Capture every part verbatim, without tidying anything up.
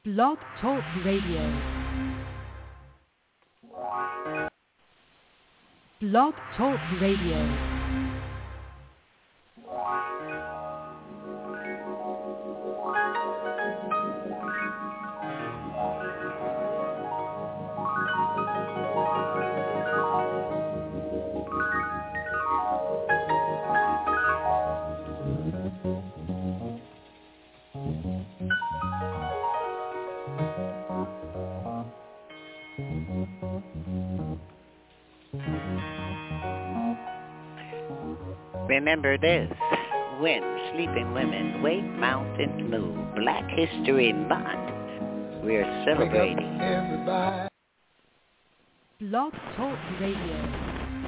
Blog Talk Radio. Blog Talk Radio. Remember this, when sleeping women wake mountains move, Black History Month, we're celebrating. Everybody. Blog Talk Radio.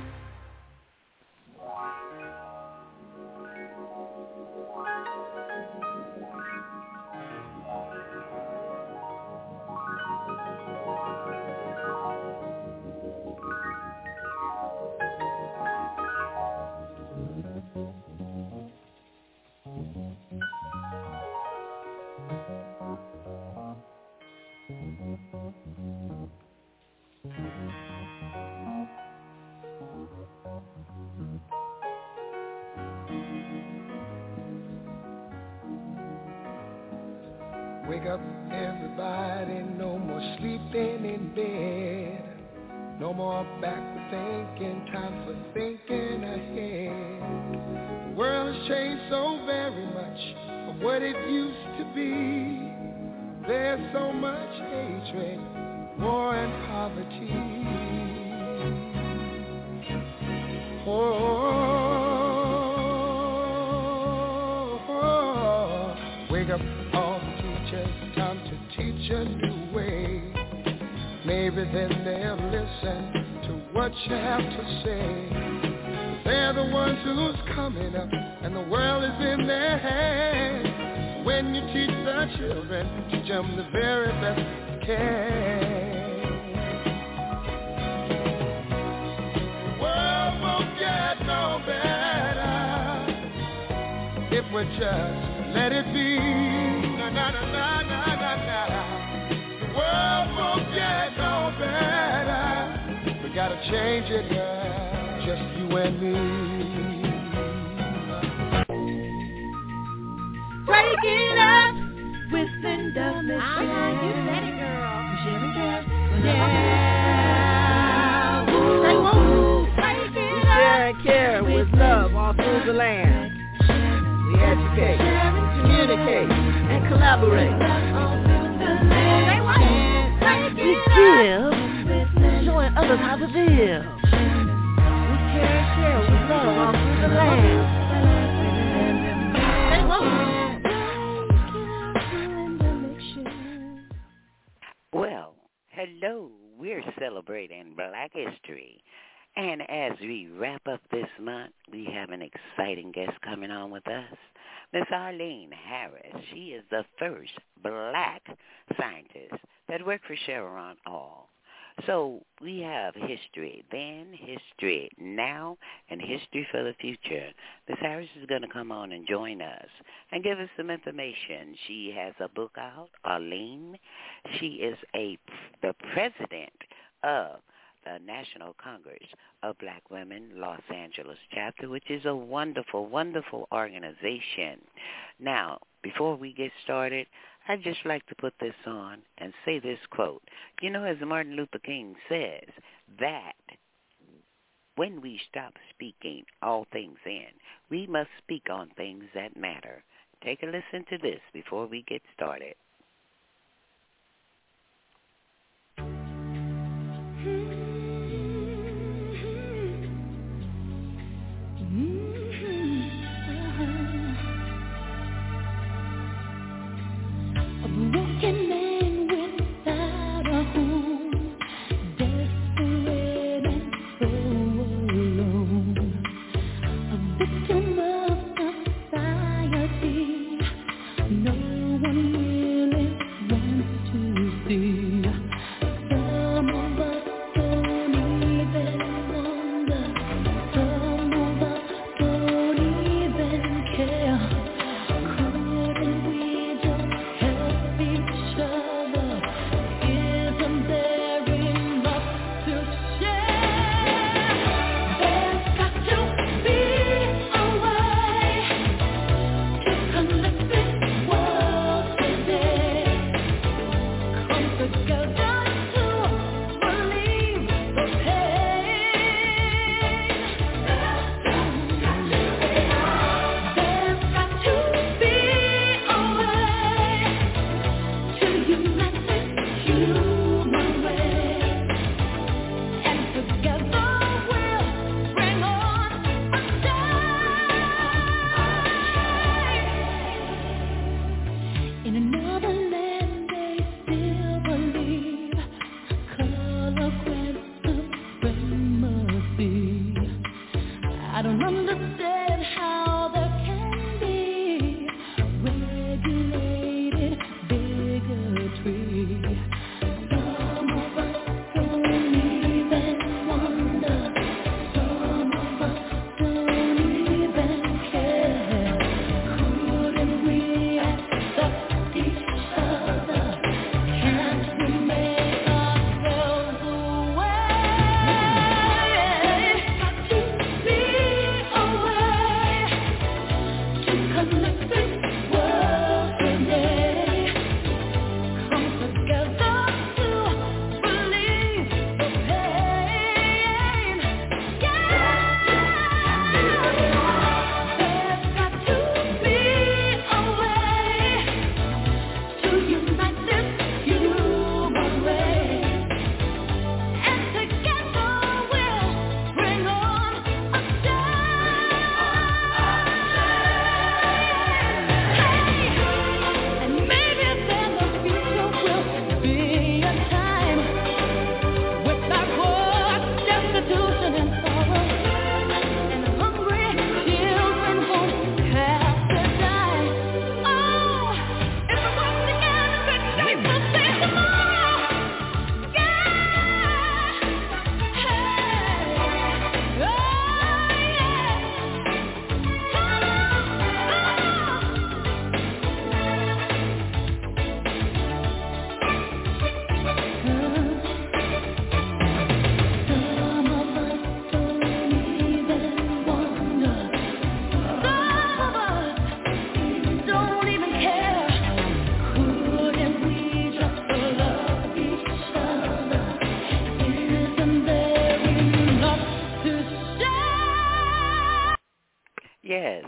Wake up, everybody, no more sleeping in bed. No more backward thinking, time for thinking ahead. The world has changed so very much from what it used to be. There's so much hatred, war and poverty. Oh, oh, oh. Wake up, all the teachers, time to teach a new way. Maybe then they'll listen to what you have to say. They're the ones who's coming up, and the world is in their hands. When you teach the children, teach them the very best you can. The world won't get no better if we just let it be. Na na na na na na na. The world won't get no better. We gotta change it, yeah, just you and me. Break it up with Linda Mitchell. Ah, you said it, girl. Sherry girl. Yeah. Say woo. Break it up. Share and care with love all through the land. We educate, communicate, and collaborate. We give, showing others how to live. We care and share with love all through the land. Say woo. Well, hello, we're celebrating Black History. And as we wrap up this month, we have an exciting guest coming on with us. Miss Arlene Harris. She is the first Black scientist that worked for Chevron Oil. So we have history then, history now, and history for the future. Miss Harris is going to come on and join us and give us some information. She has a book out, Arlene. She is a the president of the National Congress of Black Women, Los Angeles chapter, which is a wonderful, wonderful organization. Now, before we get started, I'd just like to put this on and say this quote. You know, as Martin Luther King says, that when we stop speaking all things in, we must speak on things that matter. Take a listen to this before we get started. No one will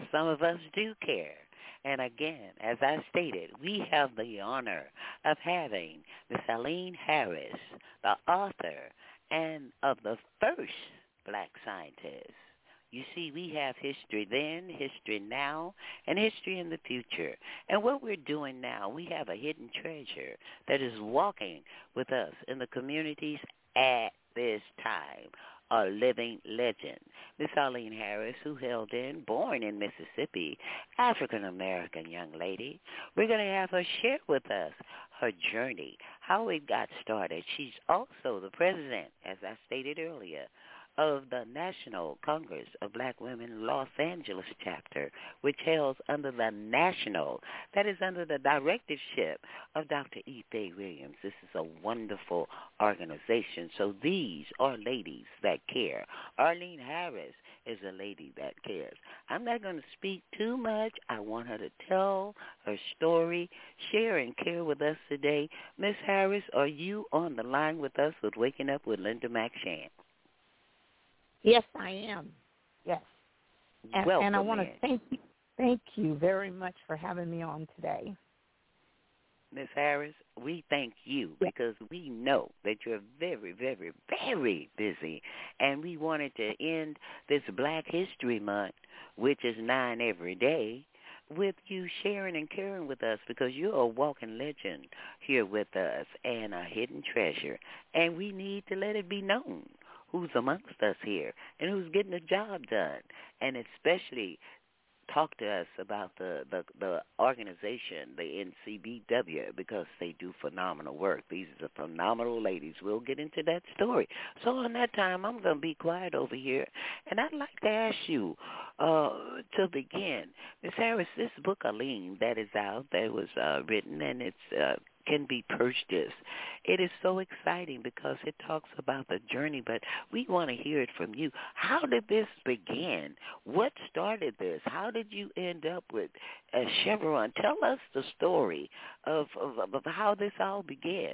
some of us do care. And again, as I stated, we have the honor of having Miss Eileen Harris, the author and of the first black scientist. You see, we have history then, history now, and history in the future. And what we're doing now, we have a hidden treasure that is walking with us in the communities at this time, a living legend. Miss Eileen Harris, who hailed in, born in Mississippi, African-American young lady. We're going to have her share with us her journey, how it got started. She's also the president, as I stated earlier, of the National Congress of Black Women Los Angeles chapter, which hails under the national, that is under the directorship of Doctor Ife Williams. This is a wonderful organization. So these are ladies that care. Arlene Harris is a lady that cares. I'm not going to speak too much. I want her to tell her story, share and care with us today. Miss Harris, are you on the line with us with Waking Up with Linda McShan? Yes, I am. Yes. And, Welcome, and I want to man. thank you, thank you very much for having me on today. Miss Harris, we thank you because we know that you're very, very, very busy, and we wanted to end this Black History Month, which is nine every day, with you sharing and caring with us because you're a walking legend here with us and a hidden treasure, and we need to let it be known who's amongst us here and who's getting the job done, and especially talk to us about the, the, the organization, the N C B W, because they do phenomenal work. These are phenomenal ladies. We'll get into that story. So on that time, I'm going to be quiet over here, and I'd like to ask you uh, to begin. Miss Harris, this book, Eileen, that is out, that was uh, written, and it's uh, can be purchased. It is so exciting because it talks about the journey, but we want to hear it from you. How did this begin? What started this? How did you end up with uh, Chevron? Tell us the story of, of, of how this all began.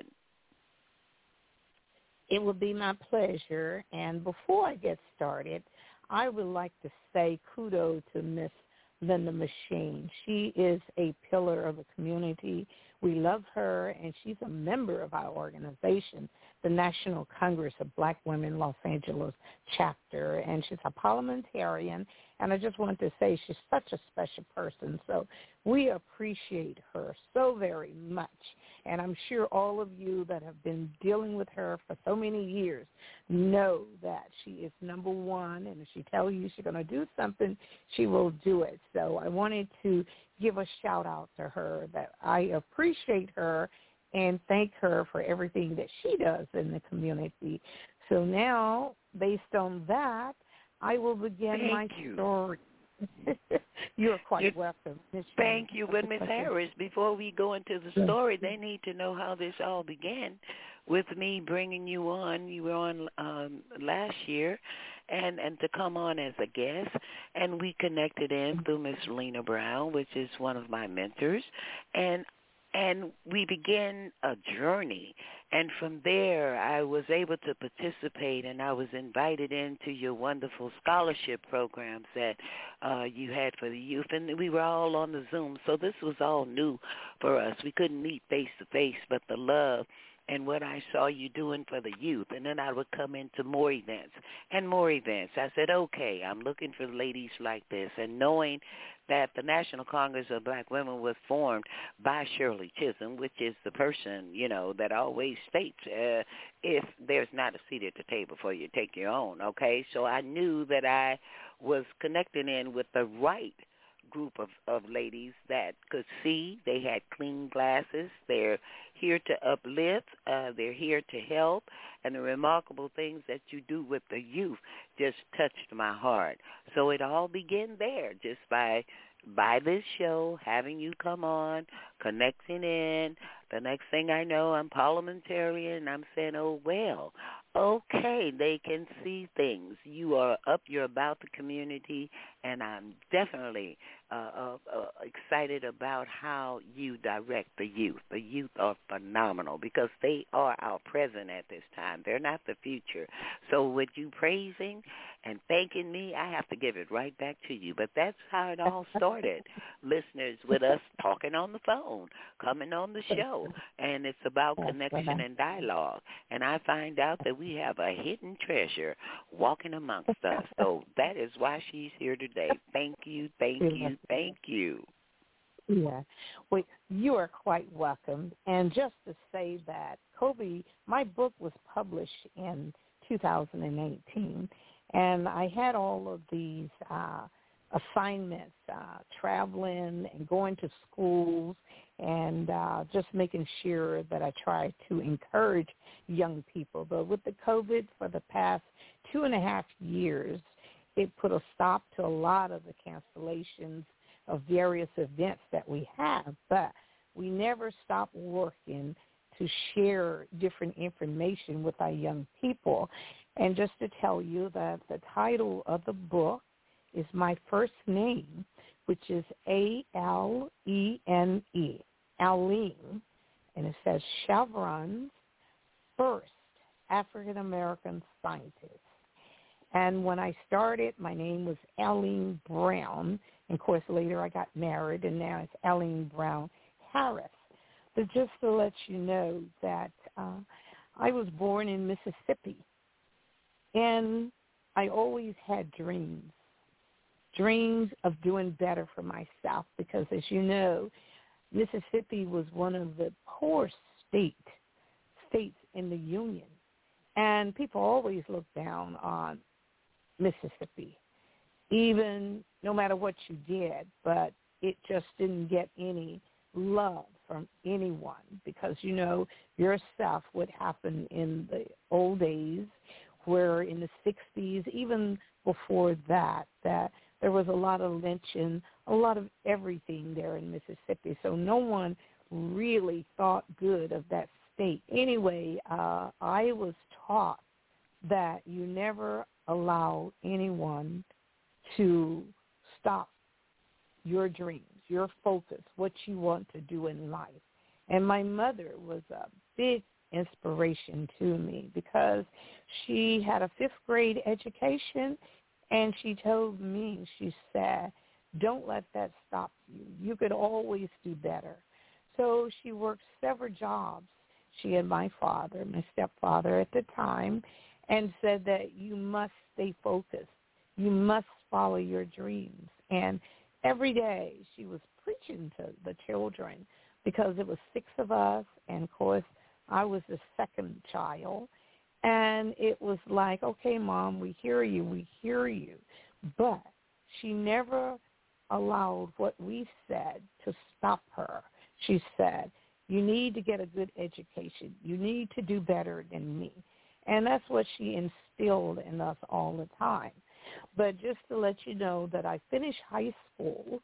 It would be my pleasure. And before I get started, I would like to say kudos to Miss Linda McShan. She is a pillar of the community. We love her, and she's a member of our organization, the National Congress of Black Women Los Angeles chapter, and she's a parliamentarian, and I just wanted to say she's such a special person, so we appreciate her so very much, and I'm sure all of you that have been dealing with her for so many years know that she is number one, and if she tells you she's going to do something, she will do it. So I wanted to give a shout-out to her that I appreciate her and thank her for everything that she does in the community. So now, based on that, I will begin Thank my you. story. You're quite You're, welcome. Miz Thank you. But Miss Harris, before we go into the story, they need to know how this all began with me bringing you on. You were on um, last year, and, and to come on as a guest, and we connected in through Miss Lena Brown, which is one of my mentors, and and we began a journey. And from there, I was able to participate, and I was invited into your wonderful scholarship programs that uh, you had for the youth. And we were all on the Zoom, so this was all new for us. We couldn't meet face-to-face, but the love and what I saw you doing for the youth. And then I would come into more events and more events. I said, okay, I'm looking for ladies like this. And knowing that the National Congress of Black Women was formed by Shirley Chisholm, which is the person, you know, that always states, uh, if there's not a seat at the table for you, take your own, okay? So I knew that I was connecting in with the right group of, of ladies that could see. They had clean glasses. They're here to uplift. Uh, they're here to help. And the remarkable things that you do with the youth just touched my heart. So it all began there just by by this show, having you come on, connecting in. The next thing I know, I'm parliamentarian, and I'm saying, oh, well, okay, they can see things. You are up, you're about the community, and I'm definitely uh, uh, uh, excited about how you direct the youth. The youth are phenomenal because they are our present at this time. They're not the future. So with you praising and thanking me, I have to give it right back to you. But that's how it all started. Listeners with us talking on the phone, coming on the show, and it's about connection and dialogue. And I find out that we have a hidden treasure walking amongst us. So that is why she's here today. Thank you, thank you, thank you. Yeah. Well, you are quite welcome. And just to say that Kobe, my book was published in two thousand eighteen, and I had all of these uh, assignments, uh, traveling and going to schools and uh, just making sure that I try to encourage young people. But with the COVID for the past two and a half years, it put a stop to a lot of the cancellations of various events that we have. But we never stop working to share different information with our young people. And just to tell you that the title of the book is my first name, which is A L E N E, Alene, and it says Chevron's First African-American Scientist. And when I started, my name was Alene Brown. And, of course, later I got married, and now it's Alene Brown Harris. But just to let you know that uh, I was born in Mississippi, and I always had dreams, dreams of doing better for myself because, as you know, Mississippi was one of the poor state, states in the Union. And people always look down on Mississippi, even no matter what you did, but it just didn't get any love from anyone because, you know, your stuff would happen in the old days where in the sixties, even before that, that there was a lot of lynching, a lot of everything there in Mississippi. So no one really thought good of that state. Anyway, uh, I was taught that you never allow anyone to stop your dreams, your focus, what you want to do in life. And my mother was a big inspiration to me because she had a fifth grade education, and she told me, she said, don't let that stop you. You could always do better. So she worked several jobs. She had my father, my stepfather at the time, and said that you must stay focused. You must follow your dreams. And every day she was preaching to the children because it was six of us, and, of course, I was the second child. And it was like, okay, Mom, we hear you, we hear you. But she never allowed what we said to stop her. She said, you need to get a good education. You need to do better than me. And that's what she instilled in us all the time. But just to let you know that I finished high school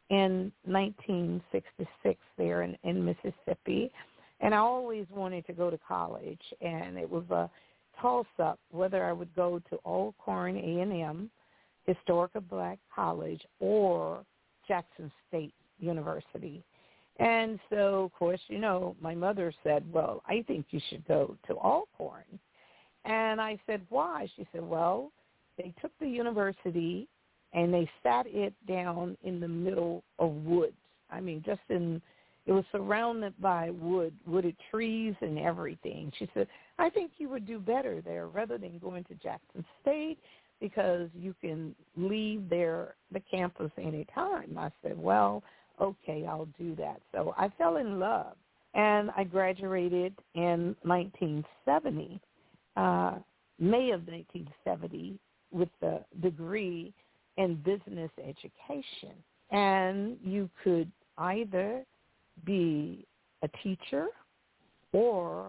in nineteen sixty-six there in, in Mississippi, and I always wanted to go to college, and it was a toss-up whether I would go to Alcorn A and M, Historical Black College, or Jackson State University. And so, of course, you know, my mother said, well, I think you should go to Alcorn. And I said, why? She said, well, they took the university and they sat it down in the middle of woods. I mean, just in, it was surrounded by wood, wooded trees and everything. She said, I think you would do better there rather than going to Jackson State because you can leave there, the campus anytime. I said, well, okay, I'll do that. So I fell in love, and I graduated in nineteen seventy, uh, May of nineteen seventy, with the degree in business education. And you could either be a teacher or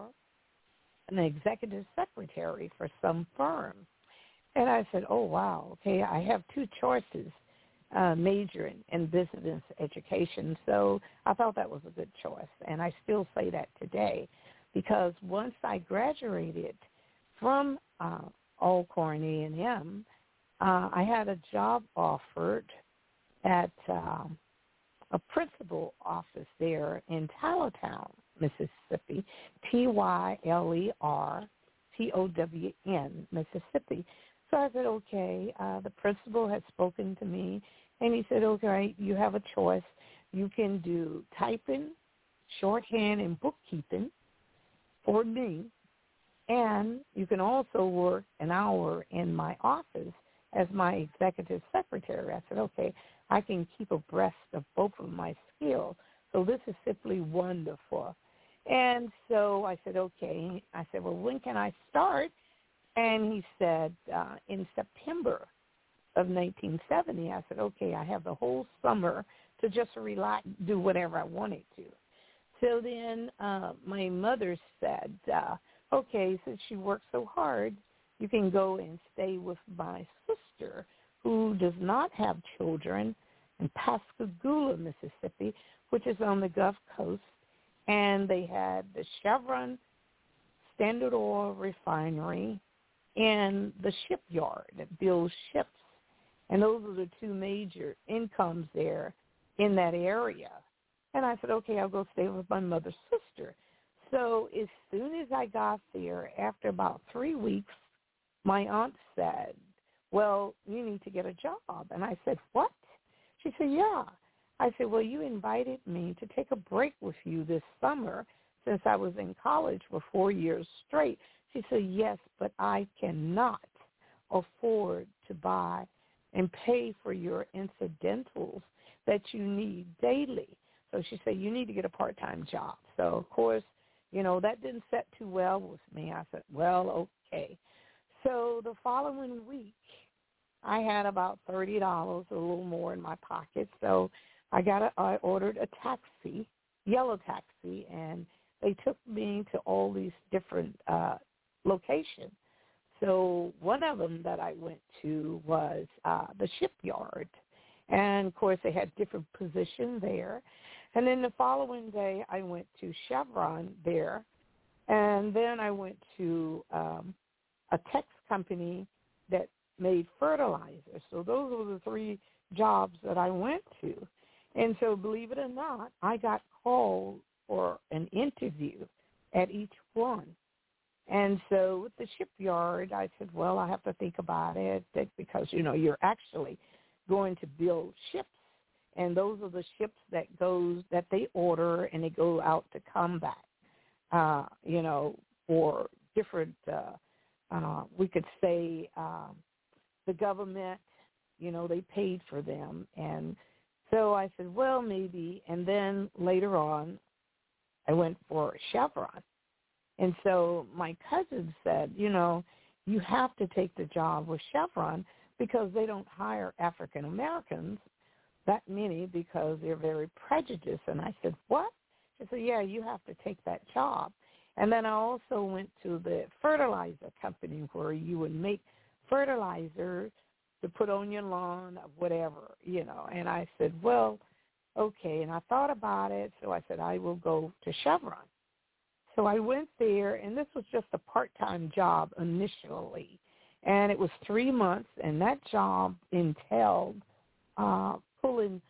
an executive secretary for some firm. And I said, oh, wow, okay, I have two choices. Uh, majoring in business education. So I thought that was a good choice, and I still say that today because once I graduated from uh, Alcorn A and M, uh, I had a job offered at um, a principal office there in Tylertown, Mississippi, T Y L E R T O W N, Mississippi. So I said, okay. Uh, the principal had spoken to me, and he said, okay, you have a choice. You can do typing, shorthand, and bookkeeping for me, and you can also work an hour in my office as my executive secretary. I said, okay, I can keep abreast of both of my skills. So this is simply wonderful. And so I said, okay. I said, well, when can I start? And he said, uh, in September of nineteen seventy. I said, okay, I have the whole summer to just relax, do whatever I wanted to. So then uh, my mother said, uh, okay, since she worked so hard, you can go and stay with my sister who does not have children in Pascagoula, Mississippi, which is on the Gulf Coast. And they had the Chevron Standard Oil refinery and the shipyard that builds ships. And those are the two major incomes there in that area. And I said, okay, I'll go stay with my mother's sister. So as soon as I got there, after about three weeks, my aunt said, well, you need to get a job. And I said, what? She said, yeah. I said, well, you invited me to take a break with you this summer since I was in college for four years straight. She said, yes, but I cannot afford to buy and pay for your incidentals that you need daily. So she said, you need to get a part-time job. So, of course, you know, that didn't set too well with me. I said, well, okay. So the following week, I had about thirty dollars, a little more in my pocket. So I got a, I ordered a taxi, yellow taxi, and they took me to all these different uh, locations. So one of them that I went to was uh, the shipyard. And, of course, they had different positions there. And then the following day, I went to Chevron there. And then I went to um, a Tex company that made fertilizer. So those were the three jobs that I went to. And so, believe it or not, I got called for an interview at each one. And so with the shipyard, I said, well, I have to think about it because, you know, you're actually going to build ships. And those are the ships that goes that they order and they go out to combat, uh, you know, for different, uh, uh, we could say um, the government, you know, they paid for them. And so I said, well, maybe. And then later on, I went for Chevron. And so my cousin said, you know, you have to take the job with Chevron because they don't hire African Americans that many because they're very prejudiced. And I said, what? She said, yeah, you have to take that job. And then I also went to the fertilizer company where you would make fertilizer to put on your lawn or whatever, you know. And I said, well, okay. And I thought about it. So I said, I will go to Chevron. So I went there, and this was just a part-time job initially. And it was three months, and that job entailed uh, pulling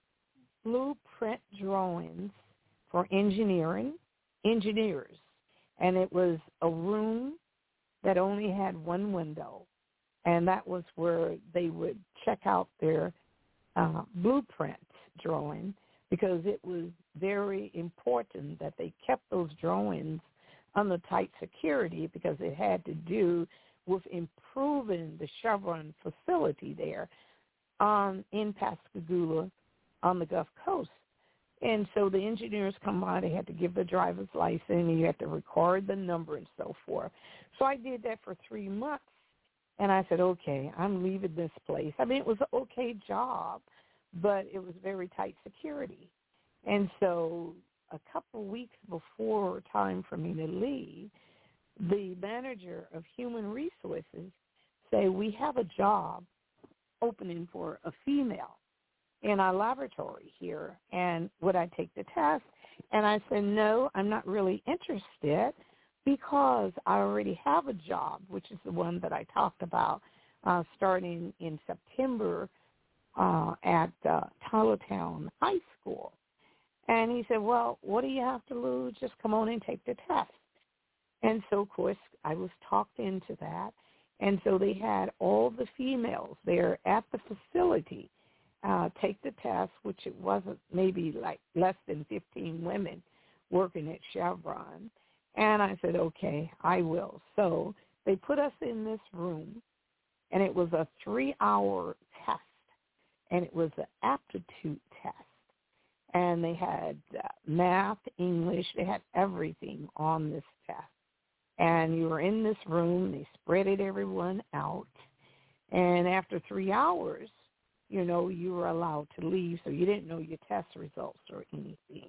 blueprint drawings for engineering, engineers. And it was a room that only had one window, and that was where they would check out their uh, blueprint drawing, because it was very important that they kept those drawings under tight security because it had to do with improving the Chevron facility there um, in Pascagoula on the Gulf Coast. And so the engineers come by, they had to give the driver's license, and you had to record the number and so forth. So I did that for three months, and I said, okay, I'm leaving this place. I mean, it was an okay job, but it was very tight security. And so a couple of weeks before time for me to leave, the manager of human resources said, we have a job opening for a female in our laboratory here, and would I take the test? And I said, no, I'm not really interested because I already have a job, which is the one that I talked about uh, starting in September uh, at uh, Tylertown High School. And he said, well, what do you have to lose? Just come on and take the test. And so, of course, I was talked into that. And so they had all the females there at the facility uh, take the test, which it wasn't maybe like less than fifteen women working at Chevron. And I said, okay, I will. So they put us in this room, and it was a three-hour test, and it was an aptitude test. And they had uh, math, English, they had everything on this test. And you were in this room, they spreaded everyone out. And after three hours, you know, you were allowed to leave, so you didn't know your test results or anything.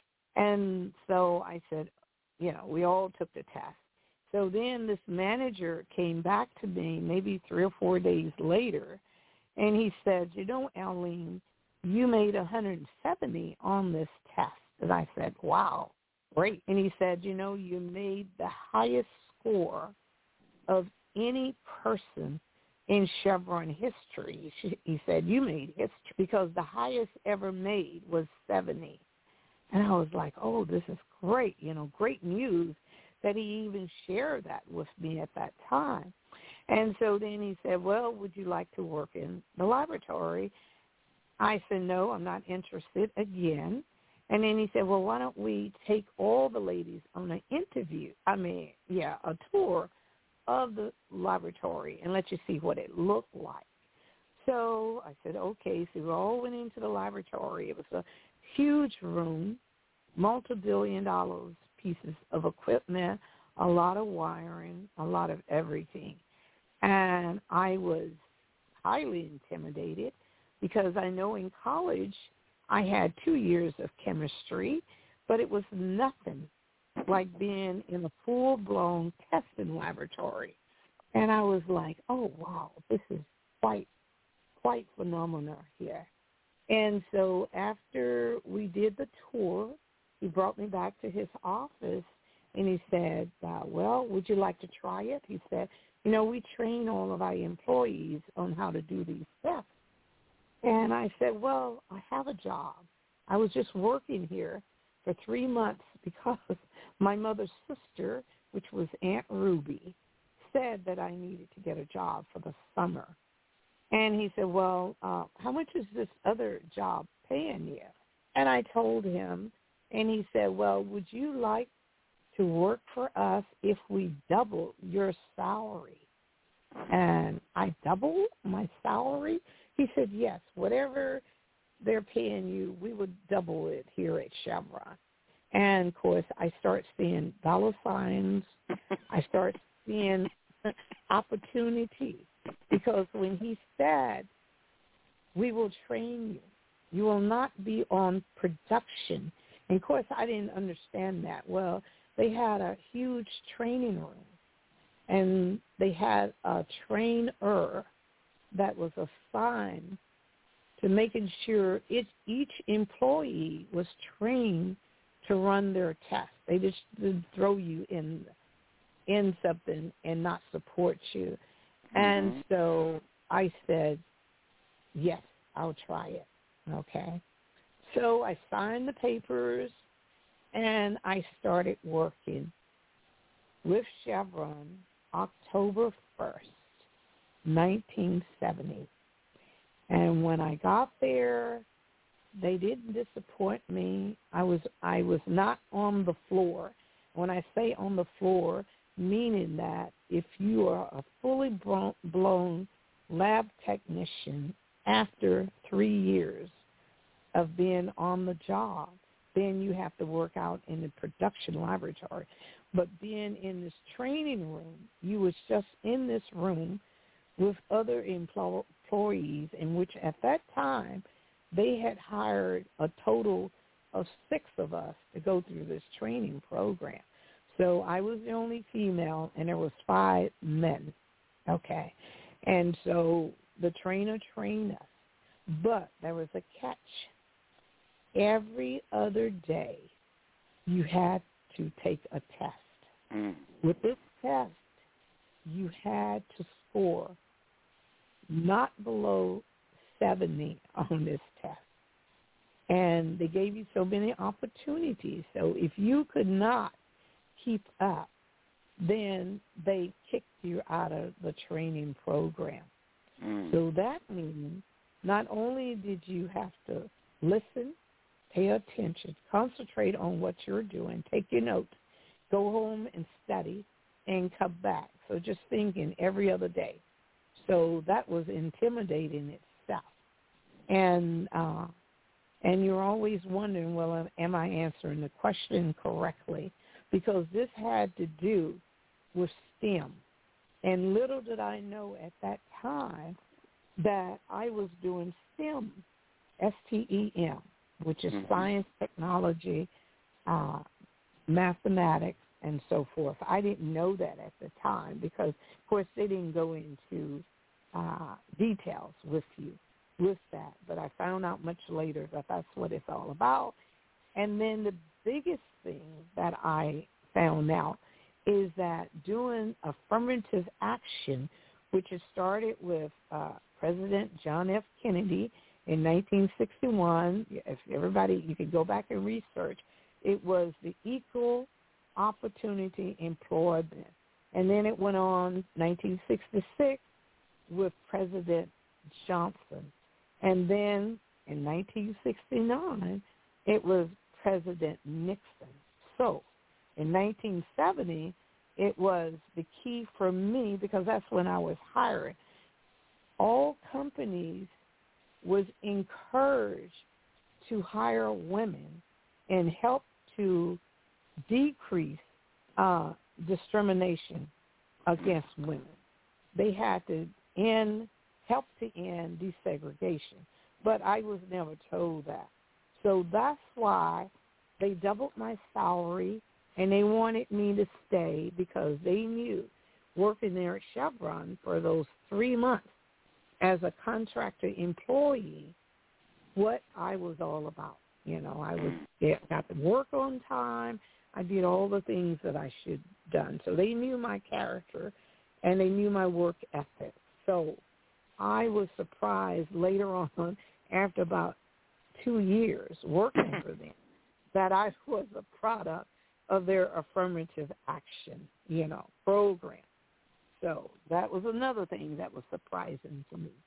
And so I said, you know, we all took the test. So then this manager came back to me maybe three or four days later, and he said, you know, Arlene, you made one hundred seventy on this test. And I said, wow, great. And he said, you know, you made the highest score of any person in Chevron history. He said, you made history because the highest ever made was seventy. And I was like, oh, this is great, you know, great news that he even shared that with me at that time. And so then he said, well, would you like to work in the laboratory? I said, no, I'm not interested again. And then he said, well, why don't we take all the ladies on an interview, I mean, yeah, a tour of the laboratory and let you see what it looked like. So I said, okay. So we all went into the laboratory. It was a huge room, multi-billion dollars pieces of equipment, a lot of wiring, a lot of everything. And I was highly intimidated because I know in college I had two years of chemistry, but it was nothing like being in a full-blown testing laboratory. And I was like, oh, wow, this is quite, quite phenomenal here. And so after we did the tour, he brought me back to his office, and he said, uh, well, would you like to try it? He said, you know, we train all of our employees on how to do these tests. And I said, well, I have a job. I was just working here for three months because my mother's sister, which was Aunt Ruby, said that I needed to get a job for the summer. And he said, well, uh, how much is this other job paying you? And I told him, and he said, well, would you like to work for us if we double your salary? And I doubled my salary? He said, yes, whatever they're paying you, we would double it here at Chevron. And, of course, I start seeing dollar signs. I start seeing opportunity because when he said, we will train you, you will not be on production. And, of course, I didn't understand that. Well, they had a huge training room, and they had a trainer that was assigned to making sure it, each employee was trained to run their test. They just didn't throw you in in something and not support you. Mm-hmm. And so I said, yes, I'll try it. Okay. So I signed the papers, and I started working with Chevron October first, nineteen seventy. And when I got there, they didn't disappoint me. I was I was not on the floor. When I say on the floor, meaning that if you are a fully blown lab technician after three years of being on the job, then you have to work out in the production laboratory. But being in this training room, you was just in this room with other employees, in which at that time they had hired a total of six of us to go through this training program. So I was the only female, and there was five men, okay? And so the trainer trained us, but there was a catch. Every other day you had to take a test. Mm. With this test, you had to score not below seventy on this test. And they gave you so many opportunities. So if you could not keep up, then they kicked you out of the training program. Mm. So that means not only did you have to listen, pay attention, concentrate on what you're doing, take your notes, go home and study, and come back. So just thinking every other day. So that was intimidating itself. And uh, and you're always wondering, well, am I answering the question correctly? Because this had to do with STEM. And little did I know at that time that I was doing STEM, S T E M, which is mm-hmm. science, technology, uh, mathematics, and so forth. I didn't know that at the time because, of course, they didn't go into uh, details with you with that. But I found out much later that that's what it's all about. And then the biggest thing that I found out is that doing affirmative action, which has started with uh, President John F. Kennedy in nineteen sixty-one. If everybody, you can go back and research. It was the Equal Opportunity Employment. And then it went on nineteen sixty-six with President Johnson. And then in nineteen sixty-nine, it was President Nixon. So in nineteen seventy, it was the key for me because that's when I was hiring. All companies was encouraged to hire women and help to decrease uh, discrimination against women. They had to end, help to end desegregation. But I was never told that. So that's why they doubled my salary, and they wanted me to stay because they knew working there at Chevron for those three months as a contractor employee what I was all about. You know, I was yeah, got to work on time. I did all the things that I should have done. So they knew my character, and they knew my work ethic. So I was surprised later on, after about two years working for them, that I was a product of their affirmative action, you know, program. So that was another thing that was surprising to me.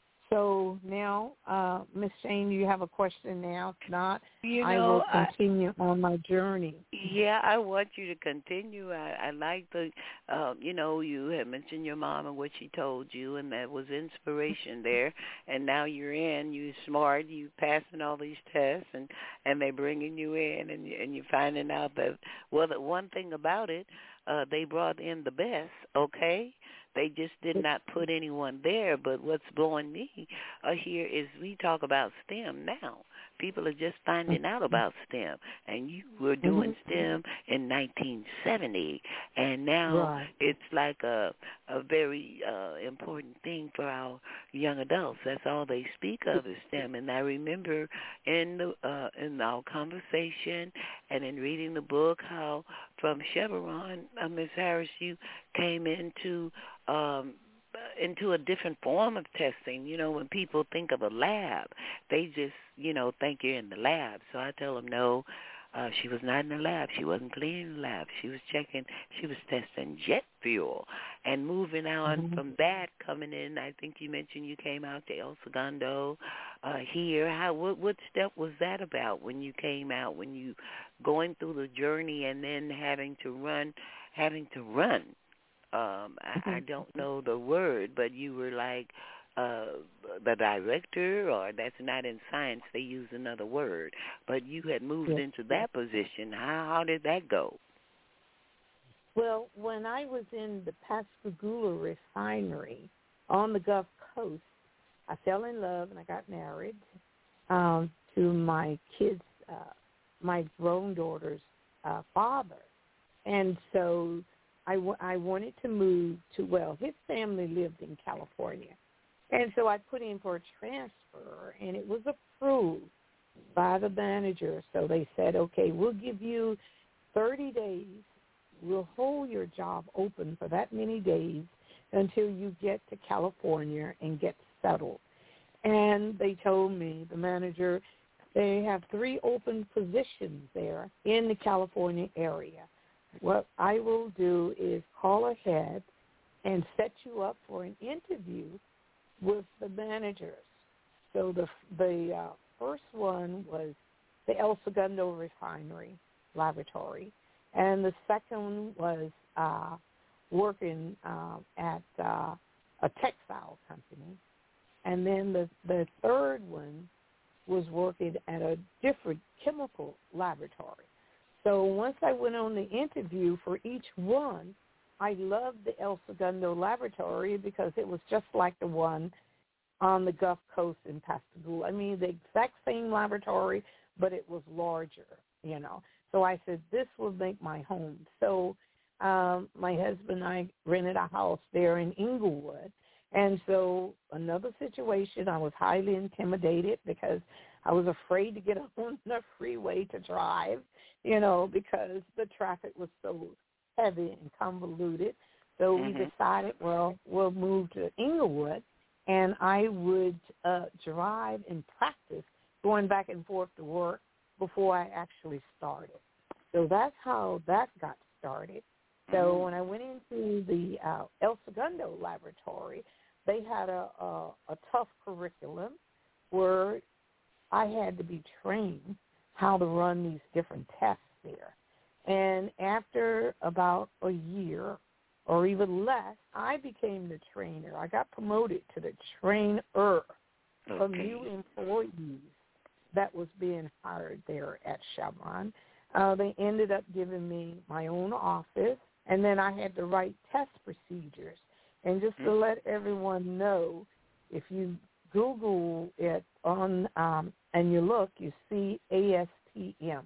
So now, uh, Miz Shane, you have a question now? If not, you know, I will continue I, on my journey. Yeah, I want you to continue. I, I like the, uh, you know, you had mentioned your mom and what she told you, and that was inspiration there. And now you're in, you're smart, you passing all these tests, and, and they're bringing you in, and, and you're finding out that, well, the one thing about it, uh, they brought in the best, okay? They just did not put anyone there. But what's blowing me uh, here is we talk about STEM now. People are just finding out about STEM. And you were doing mm-hmm. STEM in nineteen seventy. And now right. it's like a, a very uh, important thing for our young adults. That's all they speak of is STEM. And I remember in, the, uh, in our conversation and in reading the book how from Chevron, uh, Miz Harris, you came into um, into a different form of testing. You know, when people think of a lab, they just, you know, think you're in the lab. So I tell them, no, uh, she was not in the lab. She wasn't cleaning the lab. She was checking, she was testing jet fuel. And moving on mm-hmm. from that, coming in, I think you mentioned you came out to El Segundo uh, here. How what, what step was that about when you came out, when you going through the journey and then having to run, having to run? Um, I, I don't know the word, but you were like uh, the director, or that's not in science, they use another word. But you had moved yes. into that position. How, how did that go? Well, when I was in the Pascagoula refinery on the Gulf Coast, I fell in love and I got married um, to my kids, uh, my grown daughter's uh, father. And so I, w- I wanted to move to, well, his family lived in California. And so I put in for a transfer, and it was approved by the manager. So they said, okay, we'll give you thirty days. We'll hold your job open for that many days. until you get to California and get settled. And they told me, the manager, they have three open positions there in the California area. What I will do is call ahead and set you up for an interview with the managers. So the the uh, first one was the El Segundo Refinery Laboratory, and the second one was uh, working uh, at uh, a textile company, and then the, the third one was working at a different chemical laboratory. So once I went on the interview for each one, I loved the El Segundo Laboratory because it was just like the one on the Gulf Coast in Pascagoula. I mean, the exact same laboratory, but it was larger, you know. So I said, this will make my home. So um, my husband and I rented a house there in Inglewood. And so another situation, I was highly intimidated because I was afraid to get on the freeway to drive, you know, because the traffic was so heavy and convoluted. So mm-hmm. we decided, well, we'll move to Inglewood, and I would uh, drive and practice going back and forth to work before I actually started. So that's how that got started. So mm-hmm. when I went into the uh, El Segundo Laboratory, they had a, a, a tough curriculum where I had to be trained how to run these different tests there. And after about a year or even less, I became the trainer. I got promoted to the trainer okay. of new employees that was being hired there at Chevron. Uh, they ended up giving me my own office, and then I had to write test procedures. And just to let everyone know, if you Google it on um, and you look, you see A S T M,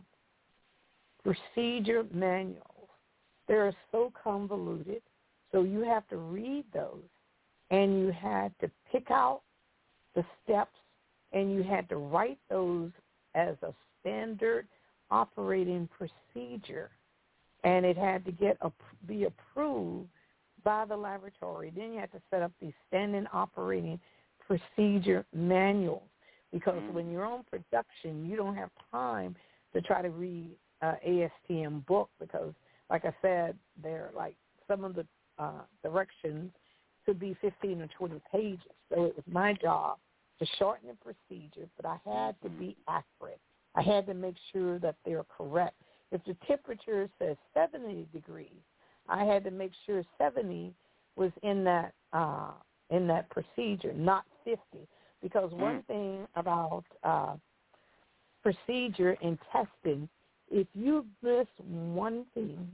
procedure manuals. They're so convoluted, so you have to read those, and you had to pick out the steps, and you had to write those as a standard operating procedure, and it had to get a, be approved by the laboratory. Then you have to set up these standing operating procedure manuals, because mm-hmm. when you're on production, you don't have time to try to read uh, A S T M book, because, like I said, they're like some of the uh, directions could be fifteen or twenty pages. So it was my job to shorten the procedure, but I had to be accurate. I had to make sure that they're correct. If the temperature says seventy degrees, I had to make sure seventy was in that uh, in that procedure, not fifty. Because one mm. thing about uh, procedure in testing, if you miss one thing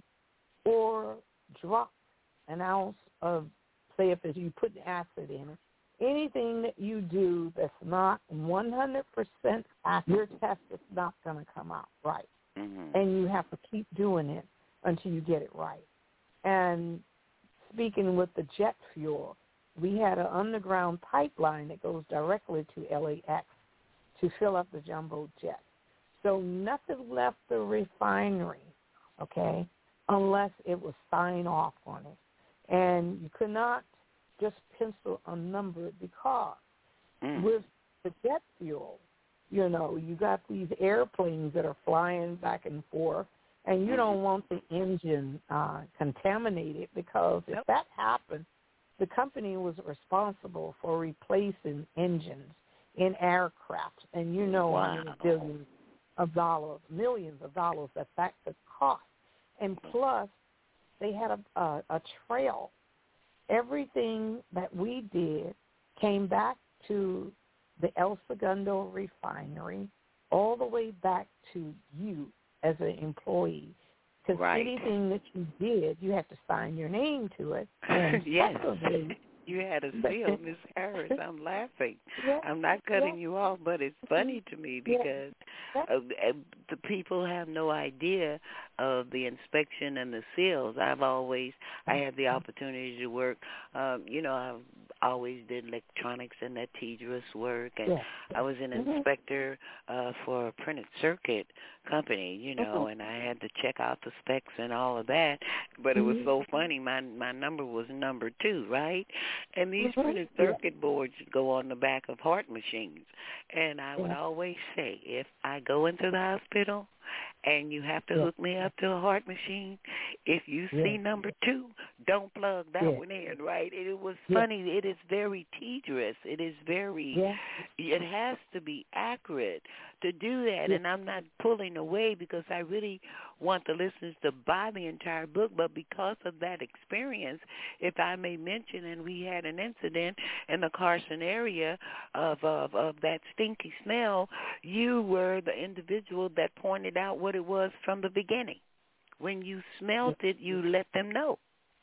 or drop an ounce of, say, if you put acid in it, anything that you do that's not one hundred percent accurate, your test is not going to come out right. Mm-hmm. And you have to keep doing it until you get it right. And speaking with the jet fuel, we had an underground pipeline that goes directly to L A X to fill up the jumbo jet. So nothing left the refinery, okay, unless it was signed off on it. And you could not just pencil a number, because mm. with the jet fuel, you know, you got these airplanes that are flying back and forth, and you don't want the engine uh, contaminated, because if that happened, the company was responsible for replacing engines in aircraft, and you know wow. how many billions of dollars, millions of dollars that that could cost. And plus, they had a, a, a trail. Everything that we did came back to the El Segundo refinery, all the way back to you as an employee. Because right. anything that you did, you had to sign your name to it. And yes. You had a seal, Miss Harris. I'm laughing. Yeah. I'm not cutting yeah. you off, but it's funny to me because yeah. uh, the people have no idea of the inspection and the seals. I've always, I had the opportunity to work, um, you know, I, always did electronics and that tedious work, and yeah. I was an mm-hmm. inspector uh, for a printed circuit company, you know, mm-hmm. and I had to check out the specs and all of that. But it was so funny. My my number was number two, right? And these mm-hmm. printed circuit yeah. boards go on the back of heart machines. And I would yeah. always say, if I go into the hospital and you have to yeah. hook me up to a heart machine, if you yeah. see number two, don't plug that yeah. one in, right? And it was yeah. funny. It is very tedious. It is very, yeah. it has to be accurate to do that. yeah. And I'm not pulling away because I really want the listeners to buy the entire book, but because of that experience, if I may mention, and we had an incident in the Carson area of, of, of that stinky smell, you were the individual that pointed out what it was from the beginning. When you smelled it, you let them know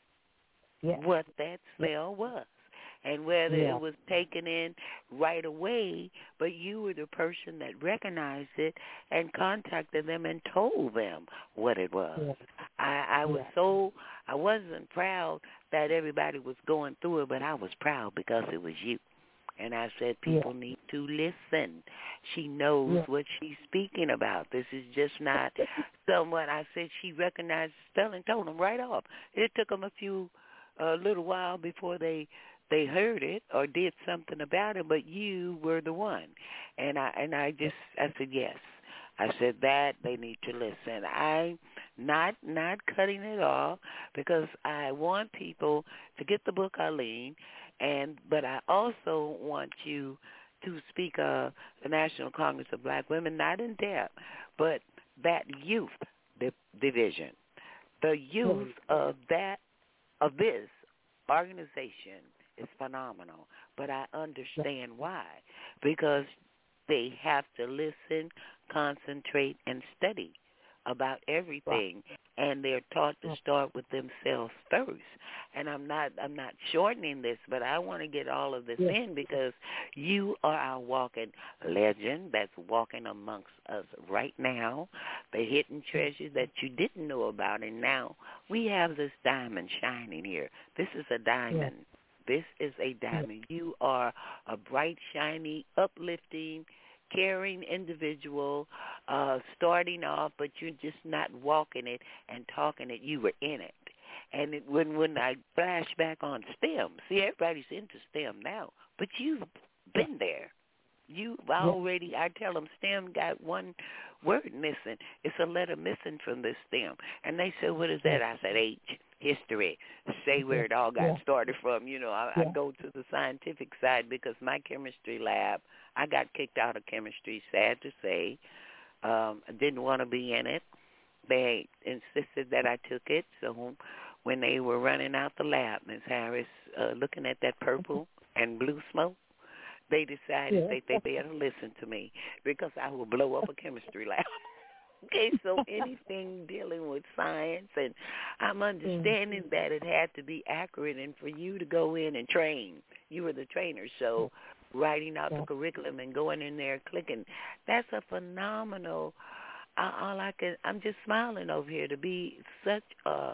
yeah. what that smell was. And whether yeah. it was taken in right away, but you were the person that recognized it and contacted them and told them what it was. Yeah. I, I was yeah. so, I wasn't proud that everybody was going through it, but I was proud because it was you. And I said, people yeah. need to listen. She knows yeah. what she's speaking about. This is just not someone. I said she recognized the spelling, told them right off. It took them a few, a uh, little while before they they heard it or did something about it, but you were the one. And I and I just, I said, yes. I said that they need to listen. I'm not not cutting it off because I want people to get the book, Arlene, and but I also want you to speak of the National Congress of Black Women, not in depth, but that youth di- division, the youth of that of this organization is phenomenal. But I understand why, because they have to listen, concentrate, and study about everything, and they're taught to start with themselves first. And I'm not I'm not shortening this, but I want to get all of this in because you are our walking legend that's walking amongst us right now, the hidden treasures that you didn't know about, and now we have this diamond shining here. This is a diamond. This is a diamond. You are a bright, shiny, uplifting, caring individual, uh, starting off, but you're just not walking it and talking it. You were in it. And it, when when I flash back on STEM, see, everybody's into STEM now, but you've been there. You already, I tell them STEM got one word missing. It's a letter missing from this STEM. And they said, what is that? I said, H, history. Say where it all got yeah. started from. You know, I, yeah. I go to the scientific side because my chemistry lab, I got kicked out of chemistry, sad to say. Um, I didn't want to be in it. They insisted that I took it. So when they were running out the lab, Miz Harris, uh, looking at that purple and blue smoke, they decided yeah. that they better listen to me because I will blow up a chemistry lab. Okay, so anything dealing with science, and I'm understanding mm-hmm. that it had to be accurate, and for you to go in and train, you were the trainer, so writing out yeah. the curriculum and going in there clicking, that's a phenomenal, uh, all I can, I'm just smiling over here to be such a,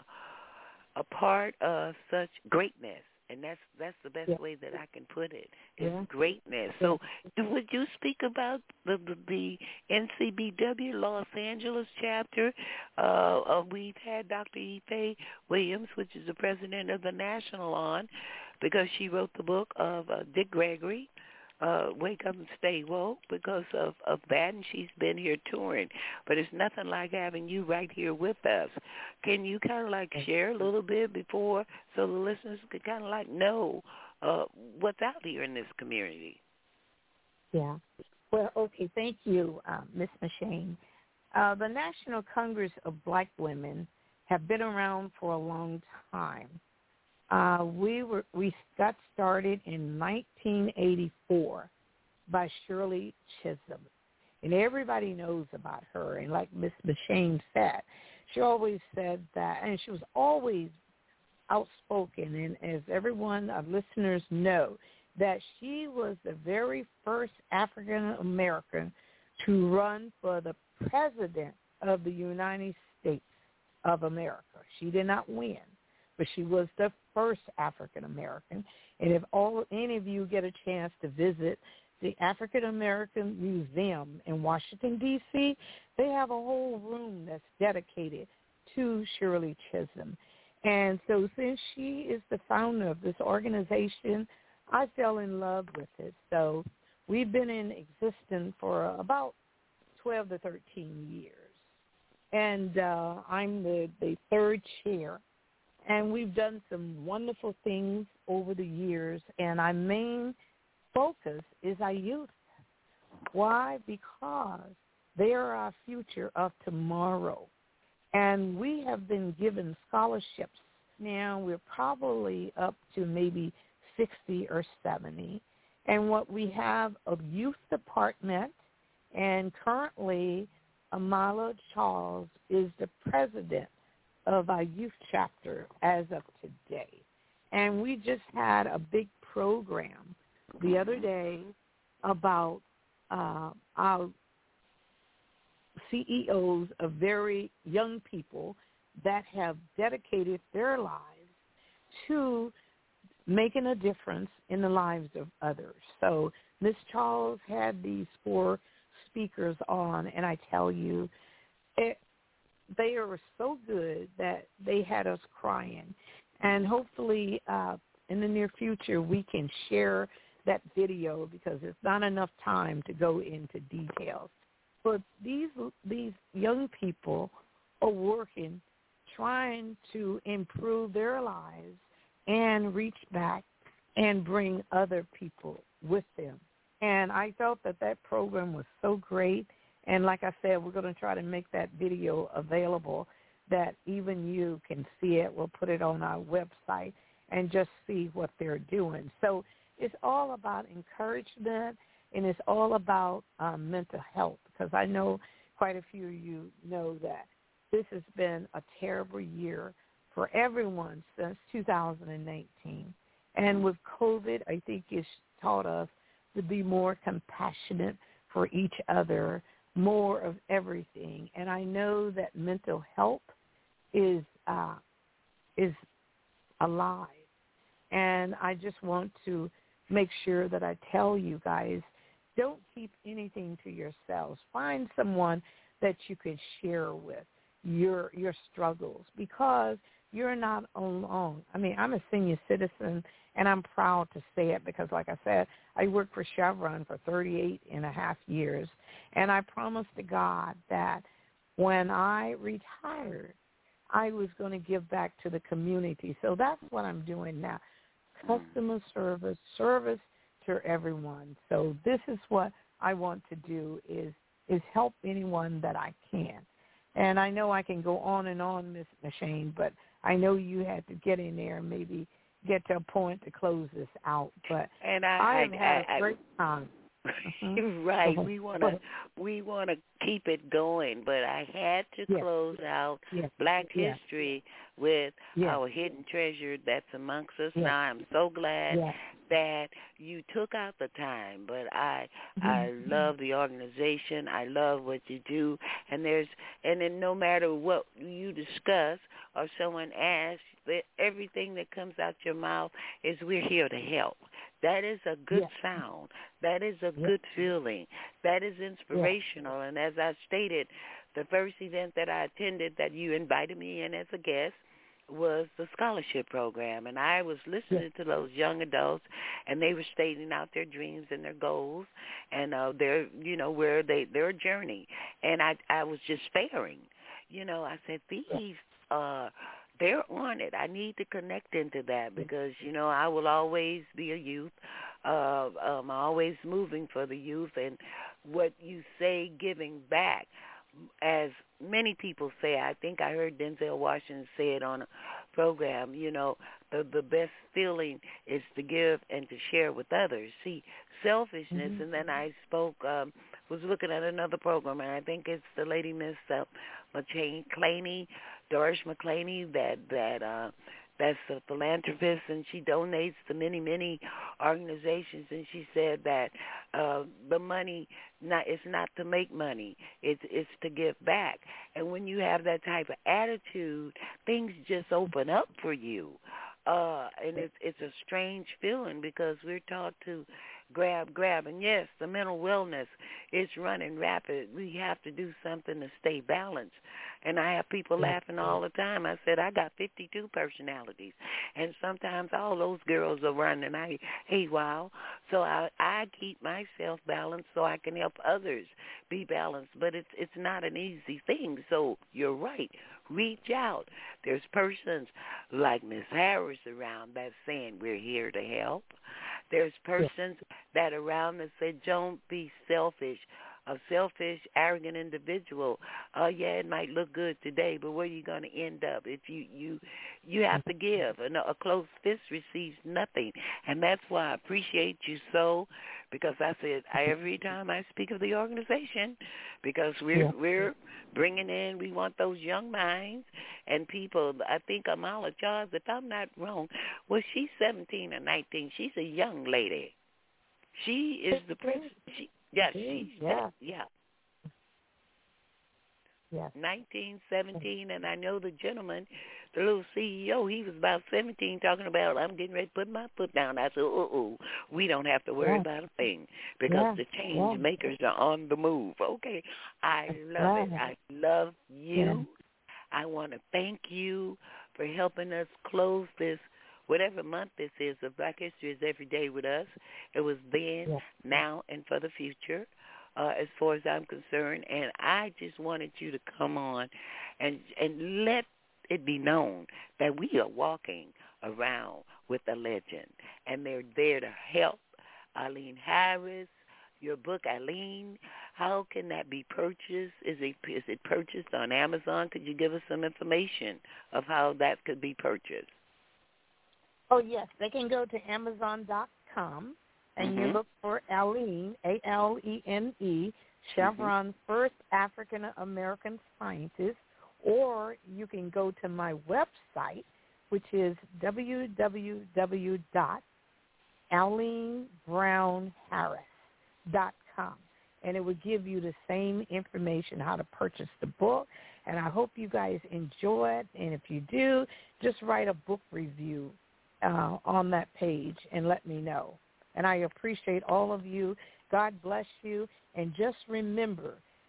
a part of such greatness. And that's that's the best yeah. way that I can put it. Is yeah. greatness. So, would you speak about the the, the N C B W Los Angeles chapter? Uh, uh, we've had Doctor Ife Williams, which is the president of the National, on because she wrote the book of uh, Dick Gregory, uh, Wake Up and Stay Woke, because of, of that, and she's been here touring. But it's nothing like having you right here with us. Can you kind of like share a little bit before so the listeners could kind of like know uh, what's out here in this community? Yeah. Well, okay, thank you, uh, Miz Mashane. Uh, the National Congress of Black Women have been around for a long time. Uh, we were we got started in nineteen eighty-four by Shirley Chisholm, and everybody knows about her. And like Miss Mashane said, she always said that, and she was always outspoken. And as everyone, our listeners know, that she was the very first African American to run for the president of the United States of America. She did not win, but she was the first African American. And if all any of you get a chance to visit the African American Museum in Washington, D C, they have a whole room that's dedicated to Shirley Chisholm. And so since she is the founder of this organization, I fell in love with it. So we've been in existence for about twelve to thirteen years. And uh, I'm the, the third chair. And we've done some wonderful things over the years. And our main focus is our youth. Why? Because they are our future of tomorrow. And we have been given scholarships. Now we're probably up to maybe sixty or seventy. And what we have a youth department, and currently Amala Charles is the president of our youth chapter as of today. And we just had a big program the other day about uh, our C E Os of very young people that have dedicated their lives to making a difference in the lives of others. So Miz Charles had these four speakers on, and I tell you, it, they are so good that they had us crying. And hopefully uh, in the near future we can share that video because it's not enough time to go into details. But these these young people are working, trying to improve their lives and reach back and bring other people with them. And I felt that that program was so great. And like I said, we're going to try to make that video available that even you can see it. We'll put it on our website and just see what they're doing. So it's all about encouragement, and it's all about um, mental health, because I know quite a few of you know that this has been a terrible year for everyone since two thousand nineteen. And with COVID, I think it's taught us to be more compassionate for each other, more of everything. And I know that mental health is uh, is alive. And I just want to make sure that I tell you guys, don't keep anything to yourselves. Find someone that you can share with your your struggles, because you're not alone. I mean, I'm a senior citizen, and I'm proud to say it because, like I said, I worked for Chevron for thirty-eight and a half years, and I promised to God that when I retired, I was going to give back to the community. So that's what I'm doing now, customer service, service to everyone. So this is what I want to do is is help anyone that I can. And I know I can go on and on, Miss Mashane, but I know you had to get in there and maybe get to a point to close this out. But and I, I have I, had I, a great time. Mm-hmm. Right. We want to we want to keep it going, but I had to yes. close out yes. Black yes. History with yes. our hidden treasure that's amongst us yes. now. I'm so glad yes. that you took out the time, but I mm-hmm. I love the organization. I love what you do, and there's and then no matter what you discuss or someone asks, everything that comes out your mouth is we're here to help. That is a good yes. sound. That is a yes. good feeling. That is inspirational. Yes. And as I stated, the first event that I attended that you invited me in as a guest was the scholarship program. And I was listening yes. to those young adults, and they were stating out their dreams and their goals and uh, their, you know, where they, their journey. And I, I was just staring. You know, I said, these yes. uh they're on it. I need to connect into that because, you know, I will always be a youth. Uh, um, I'm always moving for the youth. And what you say, giving back, as many people say, I think I heard Denzel Washington say it on a program, you know, the, the best feeling is to give and to share with others. See, selfishness, mm-hmm. and then I spoke, um, was looking at another program, and I think it's the lady Miss uh, McChaney, Doris McClaney, that that uh, that's a philanthropist, and she donates to many, many organizations. And she said that uh, the money not it's not to make money; it's it's to give back. And when you have that type of attitude, things just open up for you. Uh, and it's it's a strange feeling because we're taught to grab, grab. And yes, the mental wellness is running rapid. We have to do something to stay balanced. And I have people laughing all the time. I said, I got fifty-two personalities. And sometimes all those girls are running. I, hey, wow. So I, I keep myself balanced so I can help others be balanced. But it's it's not an easy thing. So you're right. Reach out. There's persons like Miss Harris around that's saying we're here to help. There's persons that are around that say don't be selfish. A selfish, arrogant individual, oh, uh, yeah, it might look good today, but where are you going to end up? If you, you, you have to give. And a closed fist receives nothing. And that's why I appreciate you so, because I said every time I speak of the organization, because we're, yeah. we're bringing in, we want those young minds and people. I think Amala Charles, if I'm not wrong, well, she's seventeen or nineteen. She's a young lady. She is the president. She, Yes, she's yeah. yeah. Yes. nineteen, seventeen, and I know the gentleman, the little C E O, he was about seventeen talking about, I'm getting ready to put my foot down. I said, uh-oh, we don't have to worry yeah. about a thing because yeah. the change yeah. makers are on the move. Okay, I love it. I love you. Yeah. I want to thank you for helping us close this whatever month this is of Black History is every day with us. It was then, yeah. now, and for the future, uh, as far as I'm concerned. And I just wanted you to come on and and let it be known that we are walking around with a legend, and they're there to help. Arlene Harris, your book, Arlene, how can that be purchased? Is it is it purchased on Amazon? Could you give us some information of how that could be purchased? Oh, yes. They can go to Amazon dot com, and mm-hmm. you look for Alene, A L E N E, Chevron's mm-hmm. first African-American scientist, or you can go to my website, which is w w w dot alene brown harris dot com, and it will give you the same information how to purchase the book. And I hope you guys enjoy it, and if you do, just write a book review Uh, on that page and let me know. And I appreciate all of you. God bless you. And just remember,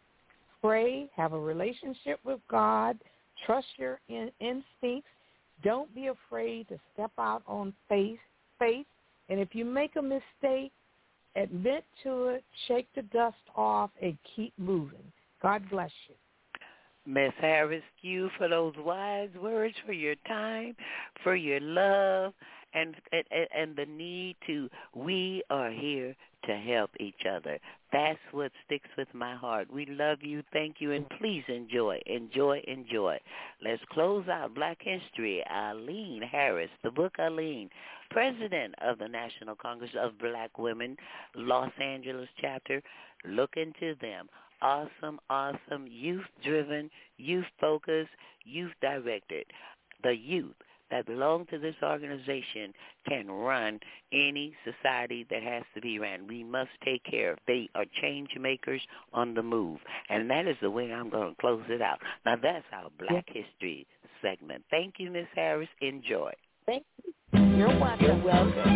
pray, have a relationship with God, trust your in- instincts. Don't be afraid to step out on faith, faith. And if you make a mistake, admit to it, shake the dust off, and keep moving. God bless you. Miss Harris, you for those wise words, for your time, for your love, and, and and the need to, we are here to help each other. That's what sticks with my heart. We love you. Thank you. And please enjoy, enjoy, enjoy. Let's close out Black History. Arlene Harris, the book Arlene, president of the National Congress of Black Women, Los Angeles chapter. Look into them. Awesome, awesome, youth-driven, youth-focused, youth-directed. The youth that belong to this organization can run any society that has to be ran. We must take care of. They are change makers on the move. And that is the way I'm going to close it out. Now, that's our Black yeah. History segment. Thank you, Miss Harris. Enjoy. Thank you. You're welcome. You're welcome.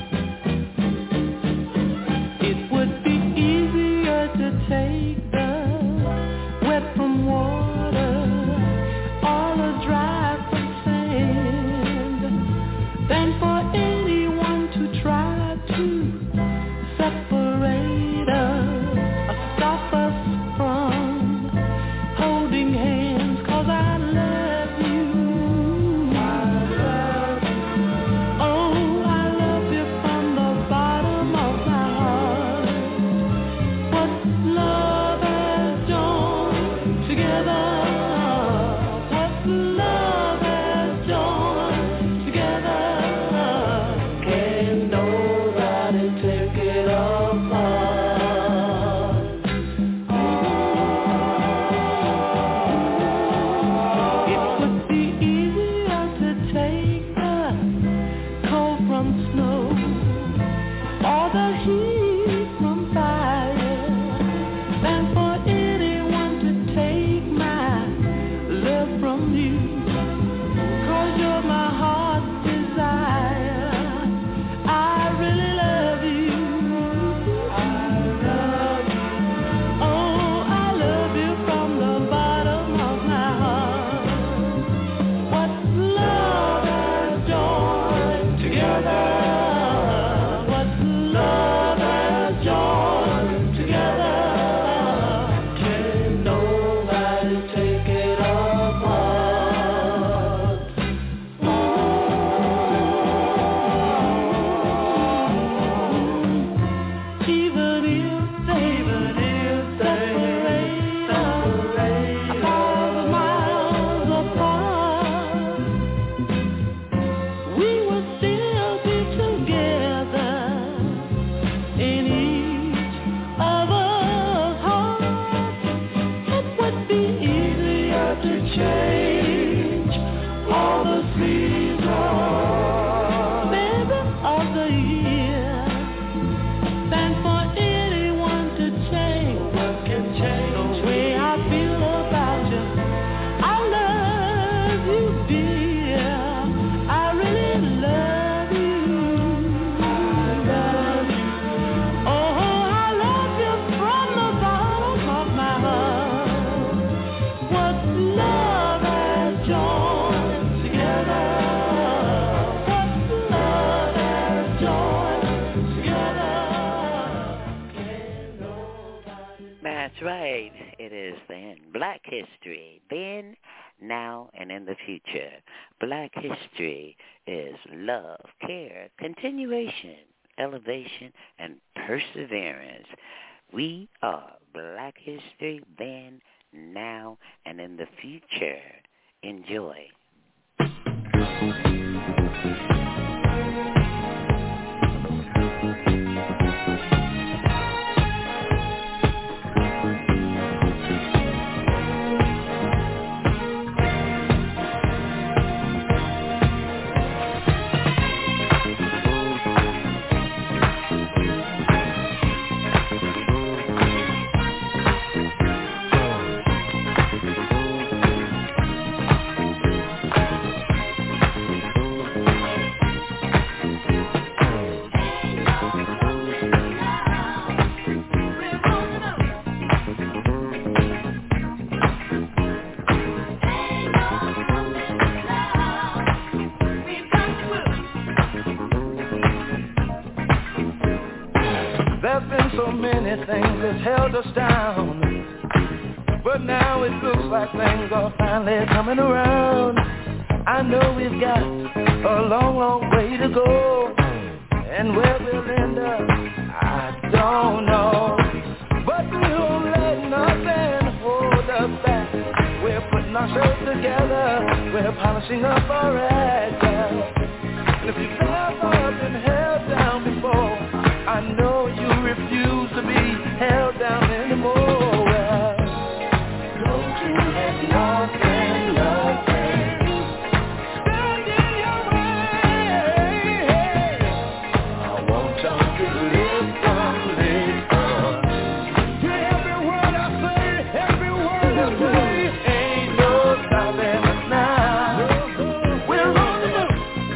It would be easier to take from water, all a dry from sand, than for anyone to try to separate us or stop us from holding hands, 'cause I love you. I love you. Oh, I love you. then. Black history, then, now, and in the future. Black history is love, care, continuation, elevation, and perseverance. We are Black history, then, now, and in the future. Enjoy. Things that's held us down, but now it looks like things are finally coming around. I know we've got a long, long way to go, and where we'll end up, I don't know. But we won't let nothing hold us back. We're putting ourselves together, we're polishing up our act. And if you've ever been held down before, I know you refuse to be held down anymore. Well, don't you let nothing, nothing stand in your way. I want y'all to listen, listen to every word I say, every word I say. Ain't no stopping us now. We're on the move.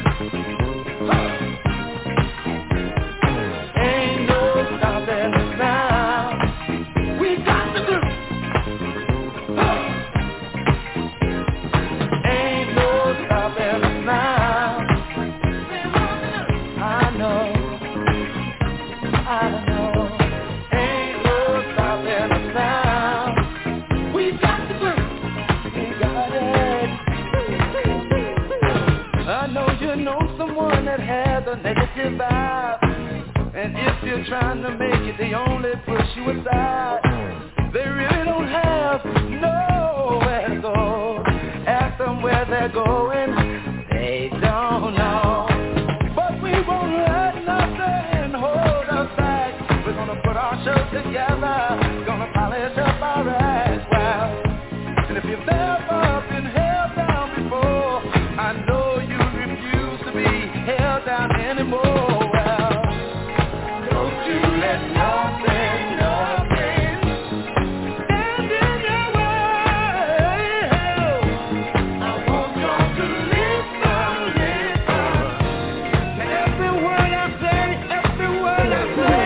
Negative vibe, and if you're trying to make it, they only push you aside. They really don't have nowhere to go. Ask them where they're going, they don't know. But we won't let nothing hold us back. We're gonna put our show together, gonna polish up our act. Well, and if you've never been held down before, I know you refuse to be held down anymore. Well, don't you let nothing, nothing stand in your way. I want y'all to listen, listen to every word I say, every word I say.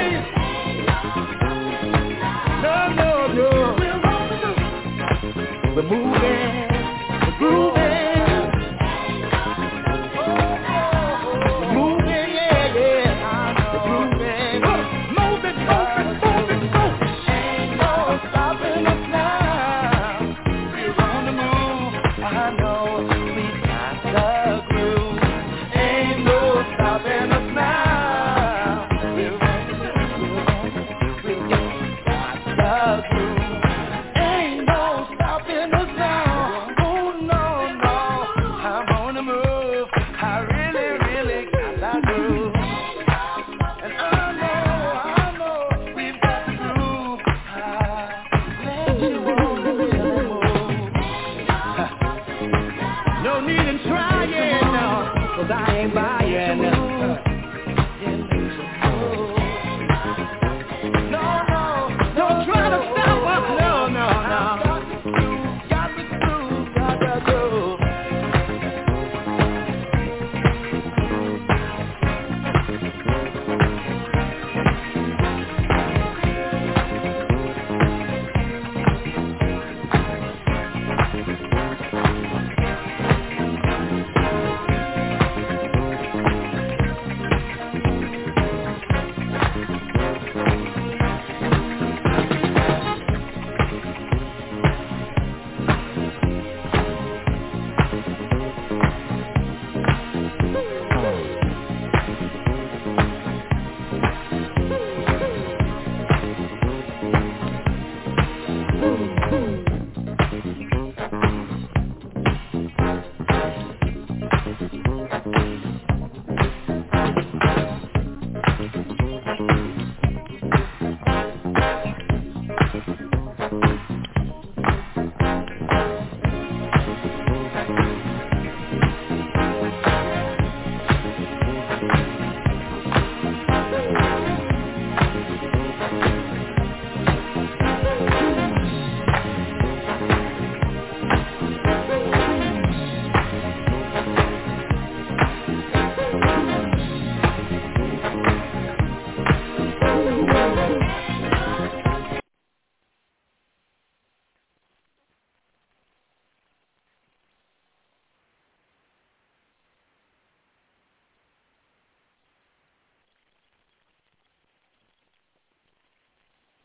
No, no, no. We're moving, we're grooving. Thank